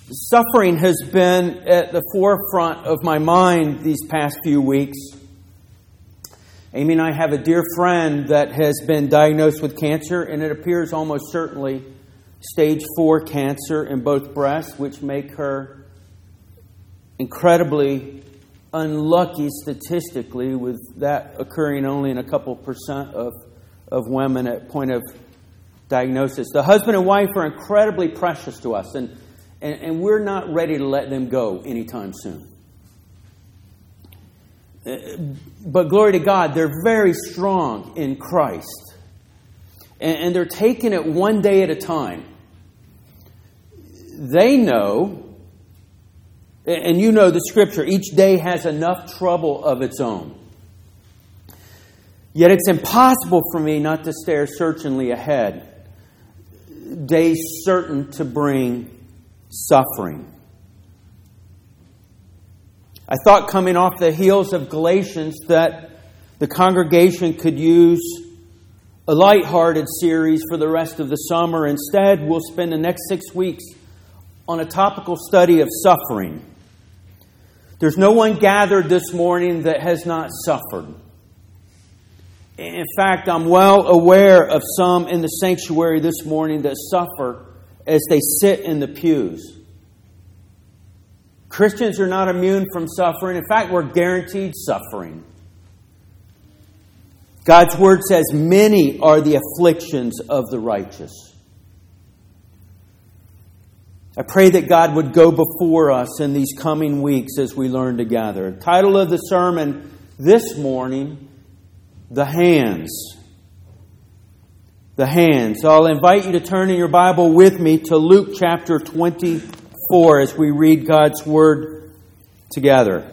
Suffering has been at the forefront of my mind these past few weeks. Amy and I have a dear friend that has been diagnosed with cancer, and it appears almost certainly stage 4 cancer in both breasts, which make her incredibly unlucky statistically, with that occurring only in a couple percent of women at point of diagnosis. The husband and wife are incredibly precious to us, and we're not ready to let them go anytime soon. But glory to God, they're very strong in Christ. And they're taking it one day at a time. They know, and you know the Scripture, each day has enough trouble of its own. Yet it's impossible for me not to stare searchingly ahead. Days certain to bring suffering. I thought, coming off the heels of Galatians, that the congregation could use a lighthearted series for the rest of the summer. Instead, we'll spend the next 6 weeks on a topical study of suffering. There's no one gathered this morning that has not suffered. In fact, I'm well aware of some in the sanctuary this morning that suffer as they sit in the pews. Christians are not immune from suffering. In fact, we're guaranteed suffering. God's Word says, many are the afflictions of the righteous. I pray that God would go before us in these coming weeks as we learn together. The title of the sermon this morning, The Hands. The Hands. I'll invite you to turn in your Bible with me to Luke chapter 24 as we read God's Word together.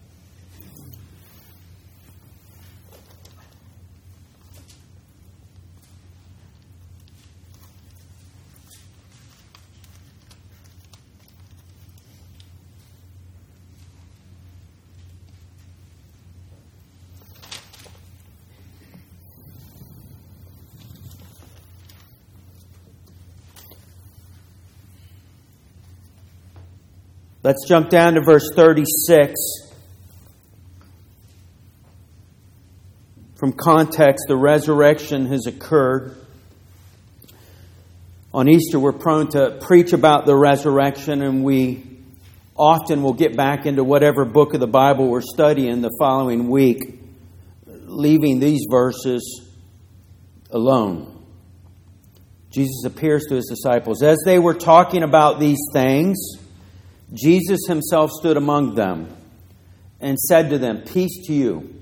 Let's jump down to verse 36. From context, the resurrection has occurred. On Easter, we're prone to preach about the resurrection, and we often will get back into whatever book of the Bible we're studying the following week, leaving these verses alone. Jesus appears to his disciples. As they were talking about these things, Jesus himself stood among them and said to them, "Peace to you."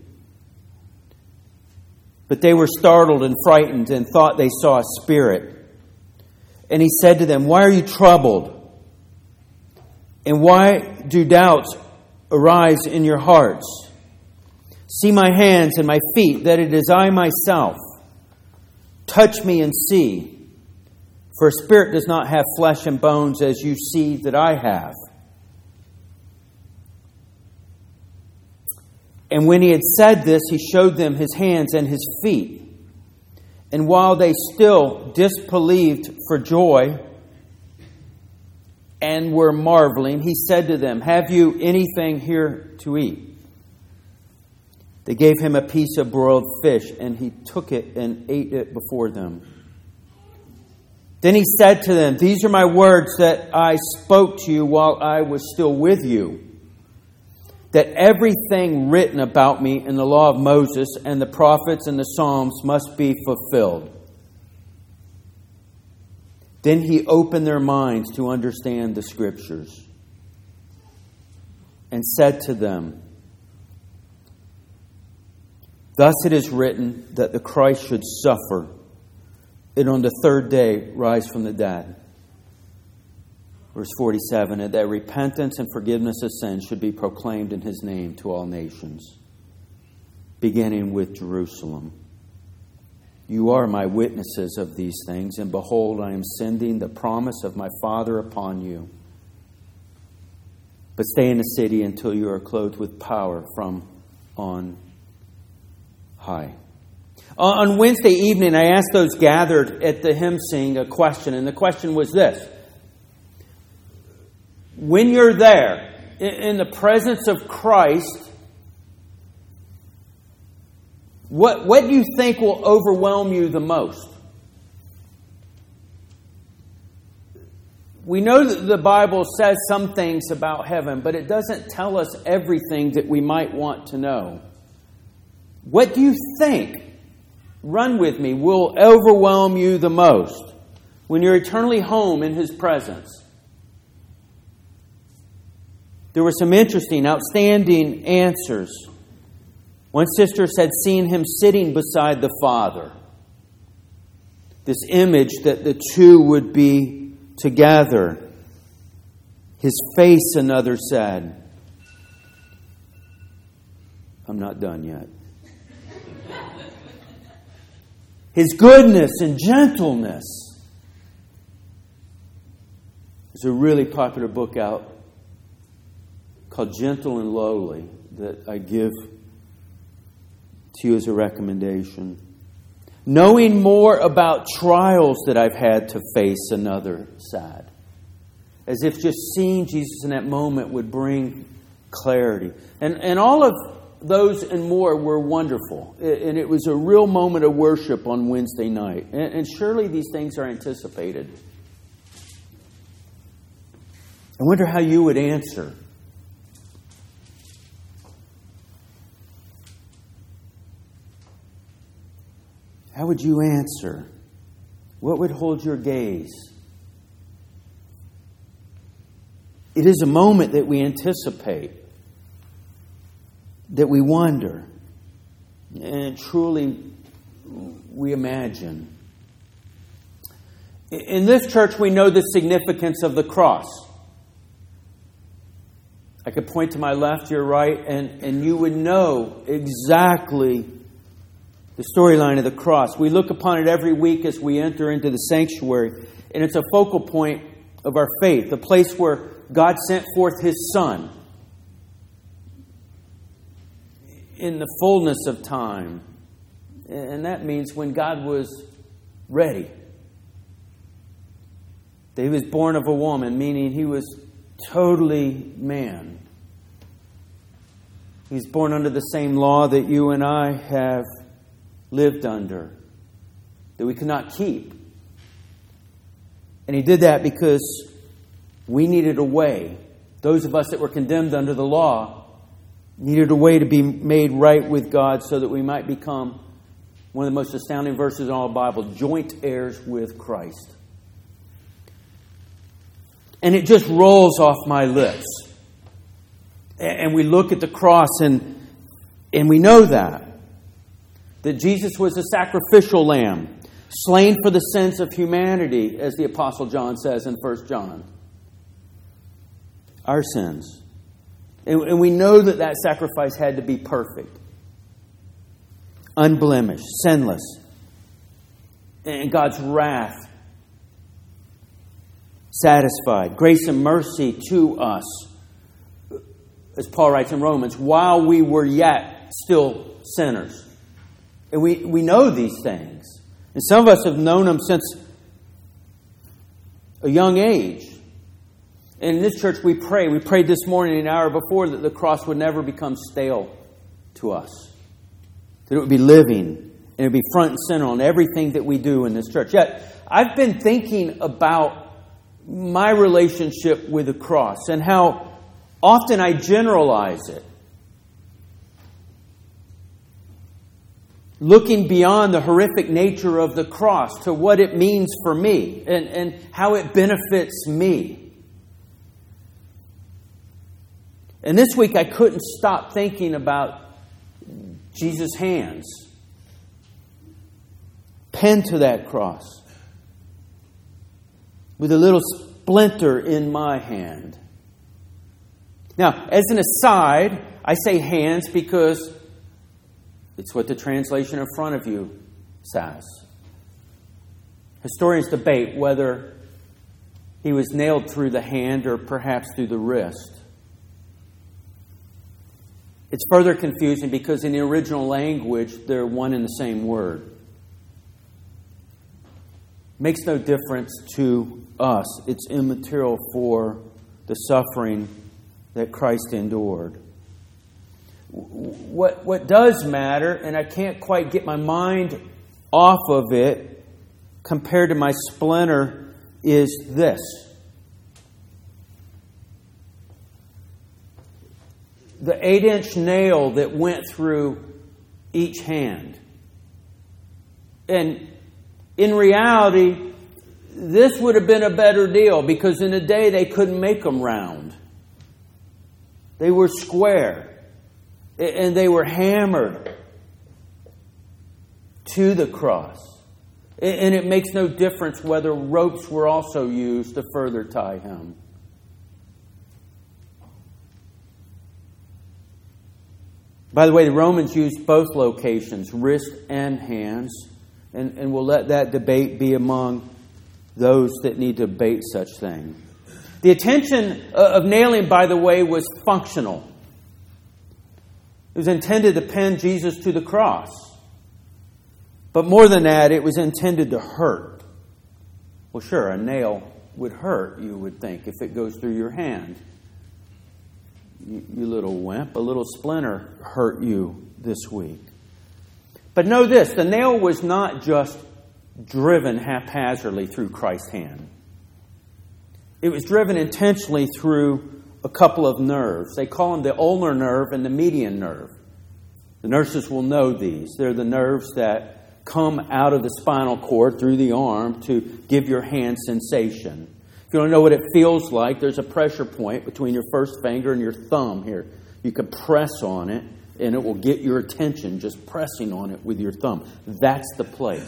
But they were startled and frightened and thought they saw a spirit. And he said to them, "Why are you troubled? And why do doubts arise in your hearts? See my hands and my feet, that it is I myself. Touch me and see. For a spirit does not have flesh and bones as you see that I have." And when he had said this, he showed them his hands and his feet. And while they still disbelieved for joy and were marveling, he said to them, "Have you anything here to eat?" They gave him a piece of broiled fish, and he took it and ate it before them. Then he said to them, "These are my words that I spoke to you while I was still with you, that everything written about me in the law of Moses and the prophets and the Psalms must be fulfilled." Then he opened their minds to understand the Scriptures and said to them, "Thus it is written that the Christ should suffer and on the third day rise from the dead." Verse 47, "And that repentance and forgiveness of sins should be proclaimed in his name to all nations, beginning with Jerusalem. You are my witnesses of these things, and behold, I am sending the promise of my Father upon you. But stay in the city until you are clothed with power from on high." On Wednesday evening, I asked those gathered at the hymn sing a question, and the question was this: when you're there, in the presence of Christ, what do you think will overwhelm you the most? We know that the Bible says some things about heaven, but it doesn't tell us everything that we might want to know. What do you think, run with me, will overwhelm you the most when you're eternally home in His presence? There were some interesting, outstanding answers. One sister said, seeing Him sitting beside the Father. This image that the two would be together. His face, another said. I'm not done yet. His goodness and gentleness. There's a really popular book out called Gentle and Lowly that I give to you as a recommendation. Knowing more about trials that I've had to face, another sad. As if just seeing Jesus in that moment would bring clarity. And all of those and more were wonderful. And it was a real moment of worship on Wednesday night. And surely these things are anticipated. I wonder how you would answer. How would you answer? What would hold your gaze? It is a moment that we anticipate, that we wonder, and truly we imagine. In this church, we know the significance of the cross. I could point to my left, your right, and you would know exactly the storyline of the cross. We look upon it every week as we enter into the sanctuary. And it's a focal point of our faith. A place where God sent forth His Son. In the fullness of time. And that means when God was ready. That He was born of a woman, meaning He was totally man. He was born under the same law that you and I have lived under, that we could not keep. And He did that because we needed a way. Those of us that were condemned under the law needed a way to be made right with God so that we might become, one of the most astounding verses in all the Bible, joint heirs with Christ. And it just rolls off my lips. And we look at the cross and we know that Jesus was a sacrificial lamb, slain for the sins of humanity, as the Apostle John says in 1 John. Our sins. And we know that sacrifice had to be perfect, unblemished, sinless. And God's wrath satisfied. Grace and mercy to us, as Paul writes in Romans, while we were yet still sinners. And we know these things. And some of us have known them since a young age. And in this church we pray. We prayed this morning an hour before that the cross would never become stale to us. That it would be living. And it would be front and center on everything that we do in this church. Yet, I've been thinking about my relationship with the cross and how often I generalize it. Looking beyond the horrific nature of the cross to what it means for me and how it benefits me. And this week I couldn't stop thinking about Jesus' hands pinned to that cross with a little splinter in my hand. Now, as an aside, I say hands because it's what the translation in front of you says. Historians debate whether He was nailed through the hand or perhaps through the wrist. It's further confusing because in the original language, they're one and the same word. Makes no difference to us. It's immaterial for the suffering that Christ endured. What does matter, and I can't quite get my mind off of it compared to my splinter, is this. The 8-inch nail that went through each hand. And in reality, this would have been a better deal because in a day they couldn't make them round. They were square. And they were hammered to the cross. And it makes no difference whether ropes were also used to further tie him. By the way, the Romans used both locations, wrist and hands. And we'll let that debate be among those that need to debate such things. The intention of nailing, by the way, was functional. It was intended to pin Jesus to the cross. But more than that, it was intended to hurt. Well, sure, a nail would hurt, you would think, if it goes through your hand. You little wimp, a little splinter hurt you this week. But know this, the nail was not just driven haphazardly through Christ's hand. It was driven intentionally through a couple of nerves. They call them the ulnar nerve and the median nerve. The nurses will know these. They're the nerves that come out of the spinal cord through the arm to give your hand sensation. If you don't know what it feels like, there's a pressure point between your first finger and your thumb here. You can press on it and it will get your attention just pressing on it with your thumb. That's the place.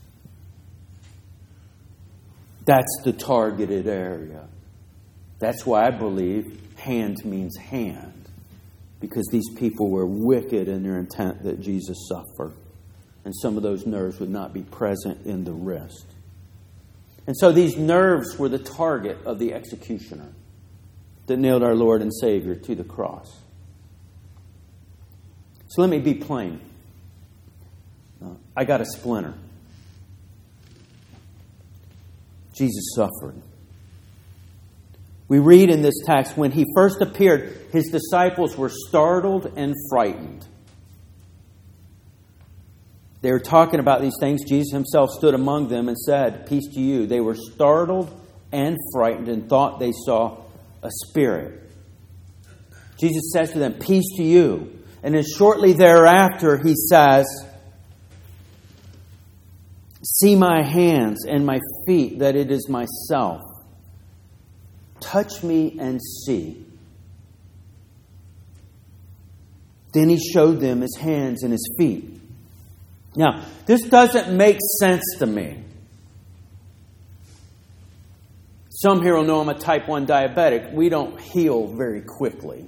That's the targeted area. That's why I believe hand means hand. Because these people were wicked in their intent that Jesus suffer. And some of those nerves would not be present in the wrist. And so these nerves were the target of the executioner that nailed our Lord and Savior to the cross. So let me be plain. I got a splinter. Jesus suffered. We read in this text, when he first appeared, his disciples were startled and frightened. They were talking about these things. Jesus himself stood among them and said, "Peace to you." They were startled and frightened and thought they saw a spirit. Jesus says to them, "Peace to you." And then shortly thereafter, he says, "See my hands and my feet, that it is myself. Touch me and see." Then he showed them his hands and his feet. Now, this doesn't make sense to me. Some here will know I'm a type 1 diabetic. We don't heal very quickly.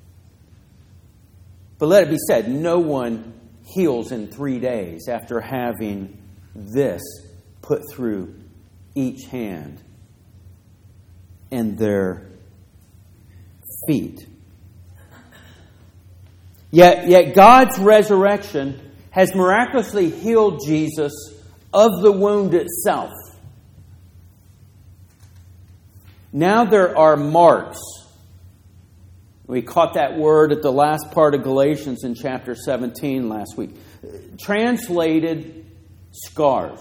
But let it be said, no one heals in 3 days after having this put through each hand and their feet. Yet God's resurrection has miraculously healed Jesus of the wound itself. Now there are marks. We caught that word at the last part of Galatians in chapter 17 last week. Translated scars.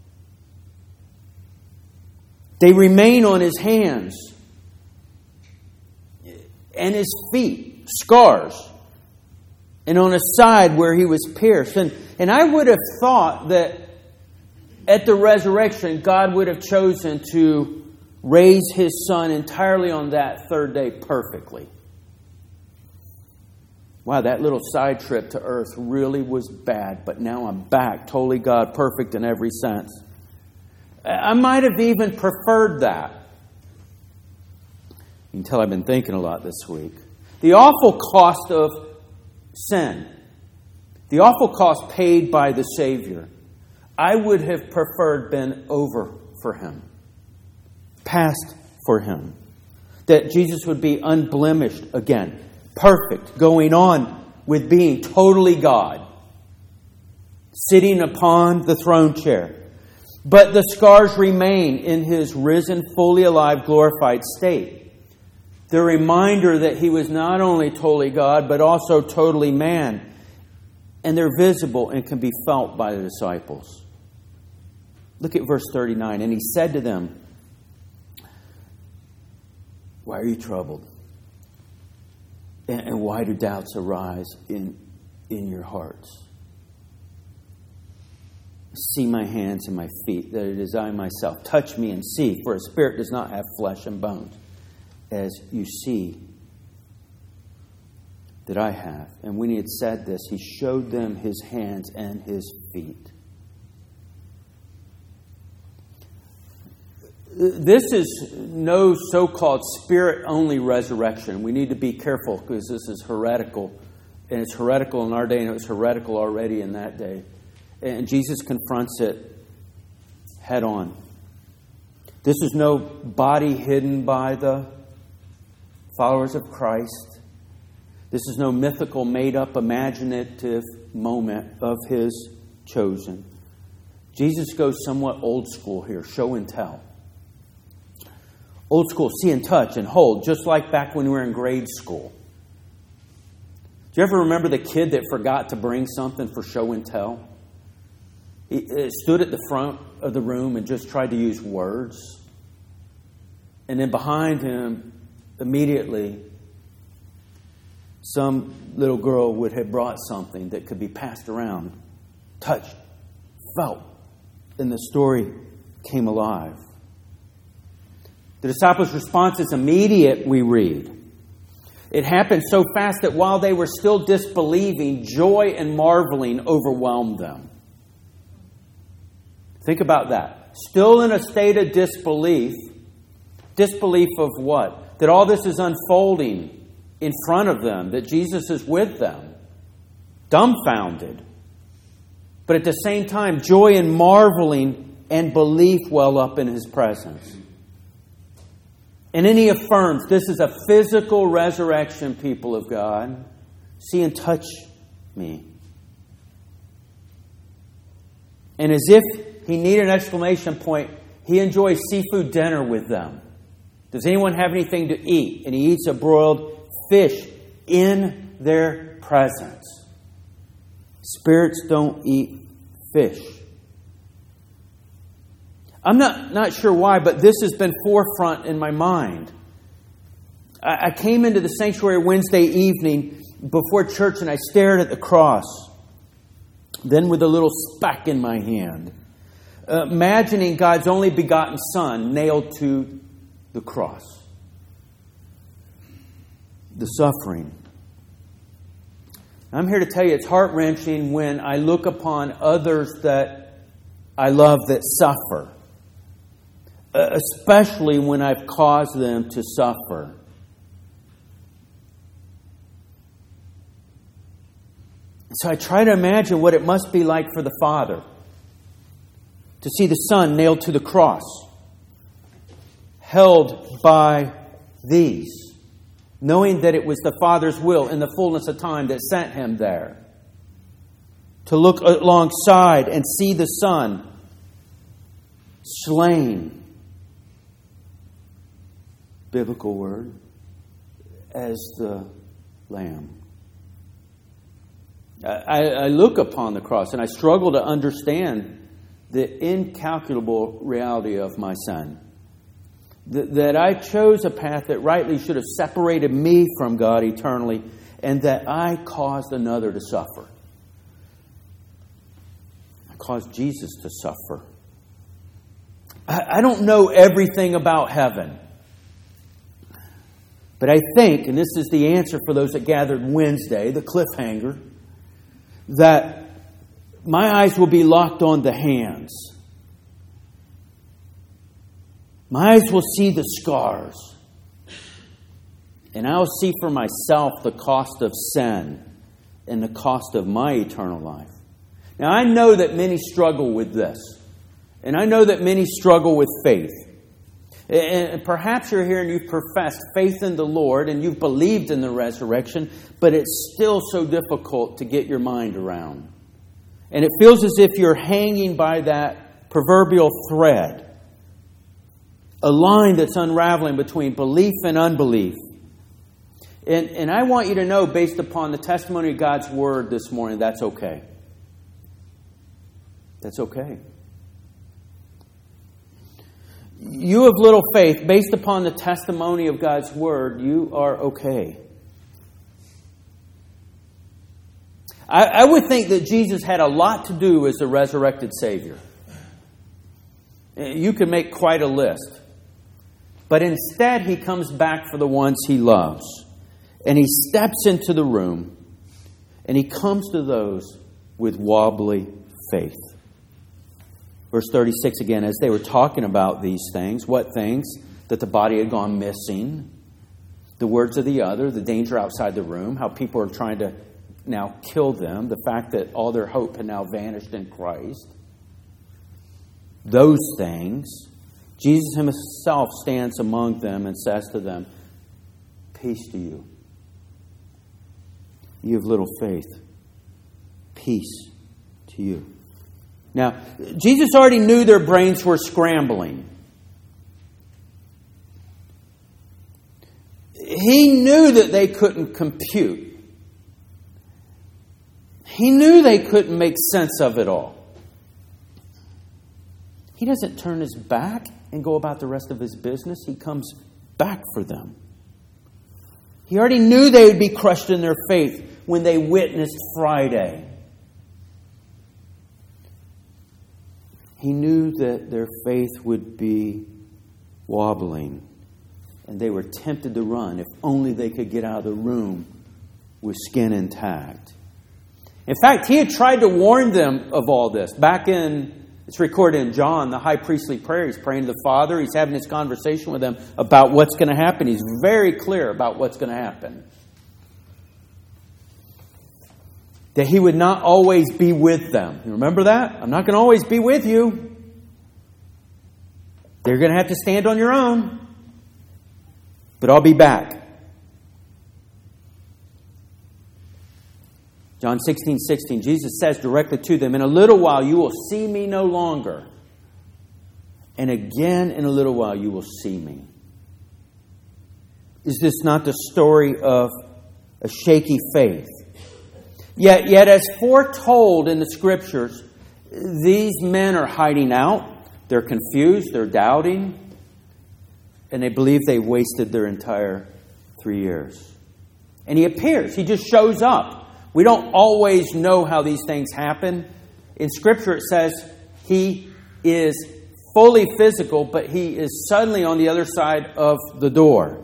They remain on his hands and his feet, scars. And on his side where he was pierced. And I would have thought that at the resurrection, God would have chosen to raise his son entirely on that third day perfectly. Wow, that little side trip to earth really was bad, but now I'm back, totally God, perfect in every sense. I might have even preferred that. You can tell I've been thinking a lot this week. The awful cost of sin. The awful cost paid by the Savior. I would have preferred been over for him. Past for him. That Jesus would be unblemished again. Perfect. Going on with being totally God. Sitting upon the throne chair. But the scars remain in his risen, fully alive, glorified state. The reminder that he was not only totally God, but also totally man. And they're visible and can be felt by the disciples. Look at verse 39. And he said to them, why are you troubled? And why do doubts arise in your hearts? See my hands and my feet, that it is I myself. Touch me and see, for a spirit does not have flesh and bones, as you see that I have. And when he had said this, he showed them his hands and his feet. This is no so-called spirit-only resurrection. We need to be careful because this is heretical. And it's heretical in our day, and it was heretical already in that day. And Jesus confronts it head on. This is no body hidden by the followers of Christ. This is no mythical, made-up, imaginative moment of his chosen. Jesus goes somewhat old school here, show and tell. Old school, see and touch and hold, just like back when we were in grade school. Do you ever remember the kid that forgot to bring something for show and tell? He stood at the front of the room and just tried to use words. And then behind him, immediately, some little girl would have brought something that could be passed around, touched, felt, and the story came alive. The disciples' response is immediate, we read. It happened so fast that while they were still disbelieving, joy and marveling overwhelmed them. Think about that. Still in a state of disbelief. Disbelief of what? That all this is unfolding in front of them, that Jesus is with them. Dumbfounded. But at the same time, joy and marveling and belief well up in his presence. And then he affirms, this is a physical resurrection, people of God. See and touch me. And as if he needed an exclamation point, he enjoys seafood dinner with them. Does anyone have anything to eat? And he eats a broiled fish in their presence. Spirits don't eat fish. I'm not sure why, but this has been forefront in my mind. I came into the sanctuary Wednesday evening before church and I stared at the cross. Then with a little speck in my hand. Imagining God's only begotten Son nailed to the cross. The suffering. I'm here to tell you it's heart-wrenching when I look upon others that I love that suffer. Especially when I've caused them to suffer. So I try to imagine what it must be like for the Father to see the Son nailed to the cross, held by these, knowing that it was the Father's will in the fullness of time that sent him there. To look alongside and see the Son slain, biblical word, as the Lamb. I look upon the cross and I struggle to understand the incalculable reality of my sin. That I chose a path that rightly should have separated me from God eternally, and that I caused another to suffer. I caused Jesus to suffer. I don't know everything about heaven. But I think, and this is the answer for those that gathered Wednesday, the cliffhanger, that my eyes will be locked on the hands. My eyes will see the scars. And I'll see for myself the cost of sin and the cost of my eternal life. Now, I know that many struggle with this. And I know that many struggle with faith. And perhaps you're here and you've professed faith in the Lord and you've believed in the resurrection, but it's still so difficult to get your mind around. And it feels as if you're hanging by that proverbial thread, a line that's unraveling between belief and unbelief, And I want you to know, based upon the testimony of God's Word this morning, that's okay. That's okay. You of little faith, based upon the testimony of God's Word, you are okay. I would think that Jesus had a lot to do as the resurrected Savior. You could make quite a list. But instead, He comes back for the ones He loves. And He steps into the room. And He comes to those with wobbly faith. Verse 36 again, as they were talking about these things, what things? That the body had gone missing. The words of the other, the danger outside the room, how people are trying to now kill them. The fact that all their hope had now vanished in Christ. Those things. Jesus Himself stands among them and says to them, peace to you. You have little faith. Peace to you. Now, Jesus already knew their brains were scrambling. He knew that they couldn't compute. He knew they couldn't make sense of it all. He doesn't turn His back and go about the rest of His business. He comes back for them. He already knew they would be crushed in their faith when they witnessed Friday. He knew that their faith would be wobbling. And they were tempted to run if only they could get out of the room with skin intact. In fact, He had tried to warn them of all this. It's recorded in John, the high priestly prayer. He's praying to the Father. He's having this conversation with them about what's going to happen. He's very clear about what's going to happen. That He would not always be with them. You remember that? I'm not going to always be with you. They're going to have to stand on your own. But I'll be back. John 16:16, Jesus says directly to them, in a little while you will see me no longer. And again in a little while you will see me. Is this not the story of a shaky faith? Yet as foretold in the Scriptures, these men are hiding out. They're confused. They're doubting. And they believe they wasted their entire 3 years. And He appears. He just shows up. We don't always know how these things happen. In Scripture it says He is fully physical, but He is suddenly on the other side of the door.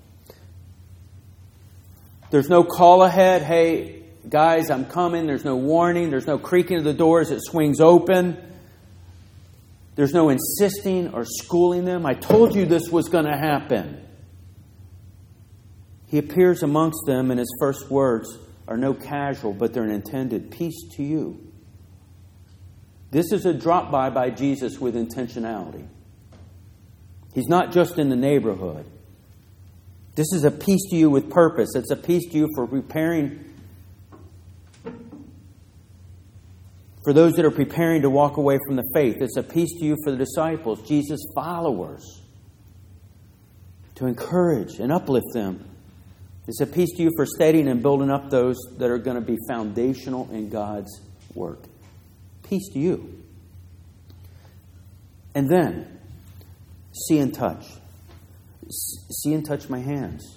There's no call ahead. Hey, guys, I'm coming. There's no warning. There's no creaking of the door as it swings open. There's no insisting or schooling them. I told you this was going to happen. He appears amongst them, and His first words are no casual, but they're an intended peace to you. This is a drop by Jesus with intentionality. He's not just in the neighborhood. This is a peace to you with purpose. It's a peace to you for preparing, for those that are preparing to walk away from the faith. It's a peace to you for the disciples, Jesus' followers, to encourage and uplift them. It's a peace to you for steadying and building up those that are going to be foundational in God's work. Peace to you. And then, see and touch. See and touch my hands.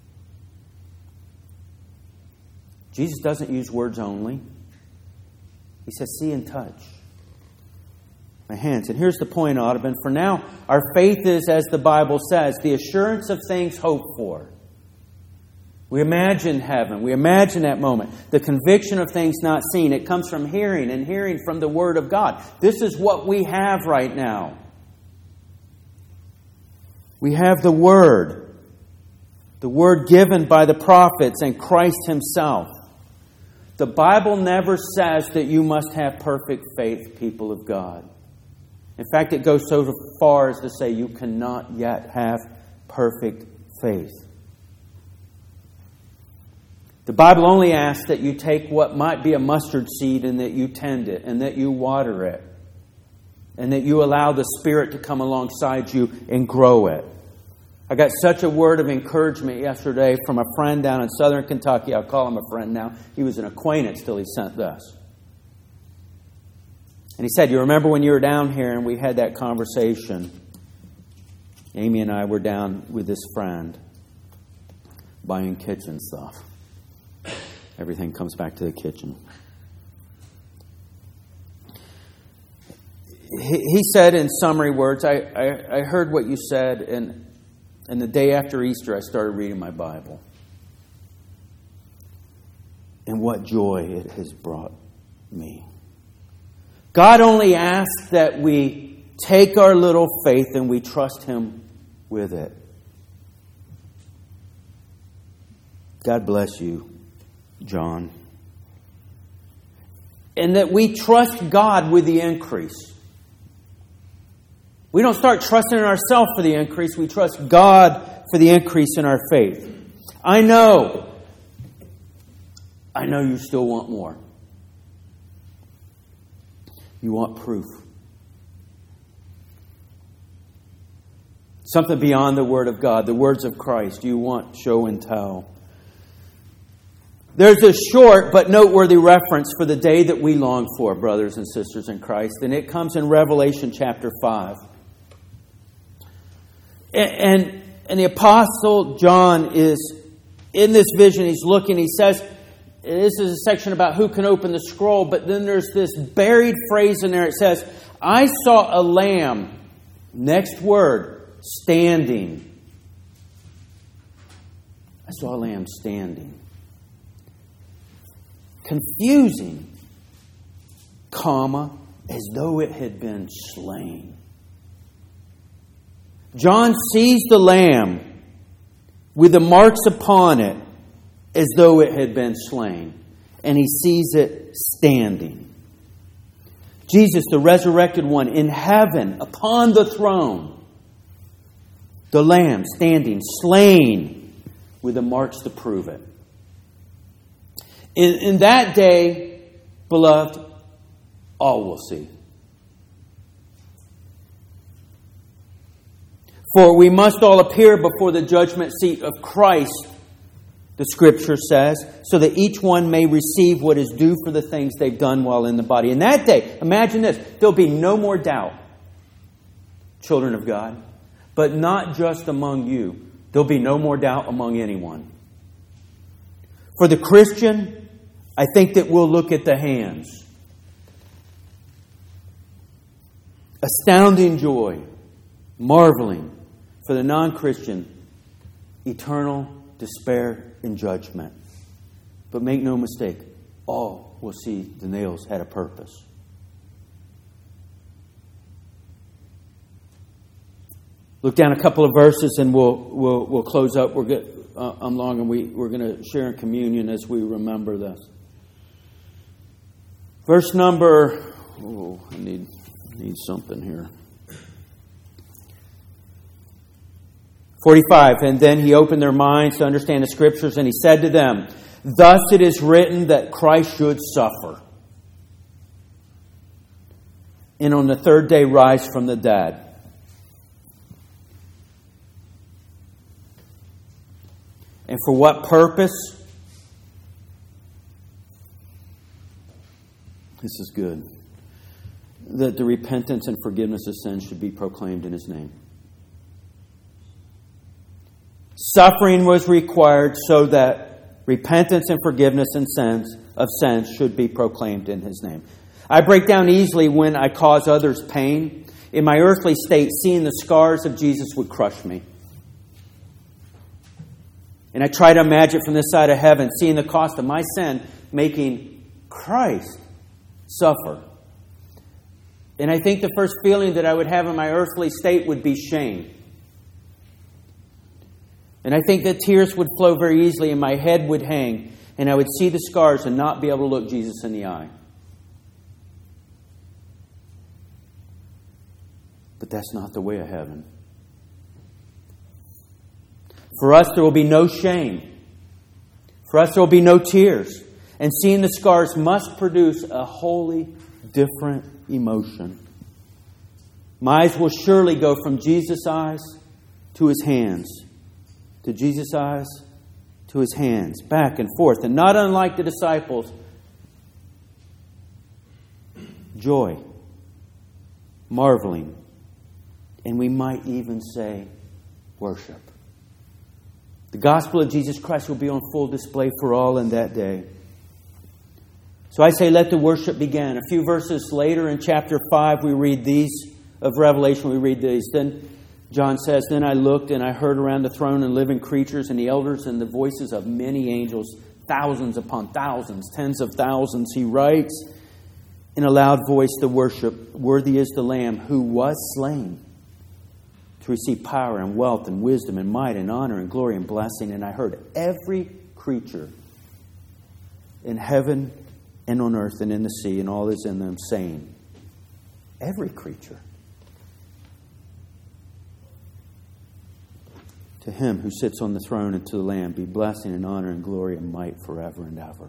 Jesus doesn't use words only. He says, see and touch my hands. And here's the point, Audubon. For now, our faith is, as the Bible says, the assurance of things hoped for. We imagine heaven. We imagine that moment. The conviction of things not seen. It comes from hearing, and hearing from the Word of God. This is what we have right now. We have the Word. The Word given by the prophets and Christ Himself. The Bible never says that you must have perfect faith, people of God. In fact, it goes so far as to say you cannot yet have perfect faith. The Bible only asks that you take what might be a mustard seed and that you tend it and that you water it and that you allow the Spirit to come alongside you and grow it. I got such a word of encouragement yesterday from a friend down in southern Kentucky. I'll call him a friend now. He was an acquaintance till he sent this. And he said, you remember when you were down here and we had that conversation? Amy and I were down with this friend buying kitchen stuff. Everything comes back to the kitchen. He said in summary words, I heard what you said, and the day after Easter I started reading my Bible. And what joy it has brought me. God only asks that we take our little faith and we trust Him with it. God bless you, John. And that we trust God with the increase. We don't start trusting in ourselves for the increase. We trust God for the increase in our faith. I know you still want more. You want proof. Something beyond the Word of God, the words of Christ. You want show and tell. There's a short but noteworthy reference for the day that we long for, brothers and sisters in Christ, and it comes in Revelation chapter 5. And the Apostle John is in this vision. He's looking. He says, this is a section about who can open the scroll, but then there's this buried phrase in there. It says, I saw a lamb, next word, standing. I saw a lamb standing. Confusing, comma, as though it had been slain. John sees the lamb with the marks upon it as though it had been slain. And he sees it standing. Jesus, the resurrected one, in heaven, upon the throne. The lamb standing, slain, with the marks to prove it. In that day, beloved, all will see. For we must all appear before the judgment seat of Christ, the Scripture says, so that each one may receive what is due for the things they've done while in the body. In that day, imagine this, there'll be no more doubt, children of God, but not just among you. There'll be no more doubt among anyone. For the Christian, I think that we'll look at the hands. Astounding joy, marveling. For the non-Christian, eternal despair and judgment. But make no mistake, all will see the nails had a purpose. Look down a couple of verses and we'll close up. I'm long and we're going to share in communion as we remember this. Verse number. I need something here. 45, and then he opened their minds to understand the Scriptures, and he said to them, thus it is written that Christ should suffer, and on the third day rise from the dead. And for what purpose? This is good. That the repentance and forgiveness of sins should be proclaimed in His name. Suffering was required so that repentance and forgiveness of sins should be proclaimed in His name. I break down easily when I cause others pain. In my earthly state, seeing the scars of Jesus would crush me. And I try to imagine from this side of heaven, seeing the cost of my sin, making Christ suffer. And I think the first feeling that I would have in my earthly state would be shame. And I think that tears would flow very easily and my head would hang and I would see the scars and not be able to look Jesus in the eye. But that's not the way of heaven. For us, there will be no shame. For us, there will be no tears. And seeing the scars must produce a wholly different emotion. My eyes will surely go from Jesus' eyes to His hands. To Jesus' eyes, to His hands. Back and forth. And not unlike the disciples, joy, marveling, and we might even say worship. The gospel of Jesus Christ will be on full display for all in that day. So I say, let the worship begin. A few verses later in chapter 5, we read these, of Revelation, we read these. Then John says, then I looked and I heard around the throne and living creatures and the elders and the voices of many angels, thousands upon thousands, tens of thousands. He writes in a loud voice, the worship, worthy is the Lamb who was slain to receive power and wealth and wisdom and might and honor and glory and blessing. And I heard every creature in heaven and on earth and in the sea and all is in them saying, every creature, to Him who sits on the throne and to the Lamb be blessing and honor and glory and might forever and ever.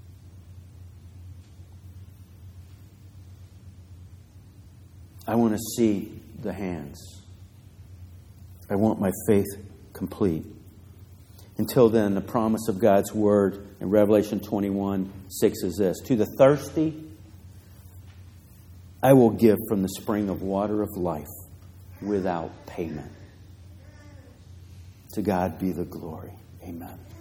I want to see the hands. I want my faith complete. Until then, the promise of God's Word in Revelation 21:6 is this. To the thirsty, I will give from the spring of water of life without payment. To God be the glory. Amen.